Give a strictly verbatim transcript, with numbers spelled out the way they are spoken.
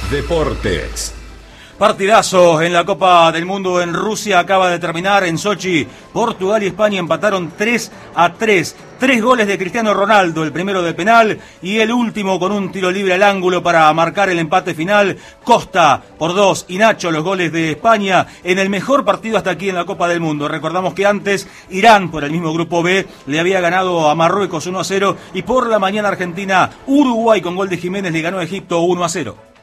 Deportes. Partidazo en la Copa del Mundo en Rusia, acaba de terminar en Sochi. Portugal y España empataron tres a tres. Tres goles de Cristiano Ronaldo, el primero de penal y el último con un tiro libre al ángulo para marcar el empate final. Costa por dos y Nacho los goles de España en el mejor partido hasta aquí en la Copa del Mundo. Recordamos que antes Irán, por el mismo grupo B, le había ganado a Marruecos uno a cero y por la mañana Argentina, Uruguay con gol de Jiménez le ganó a Egipto uno a cero.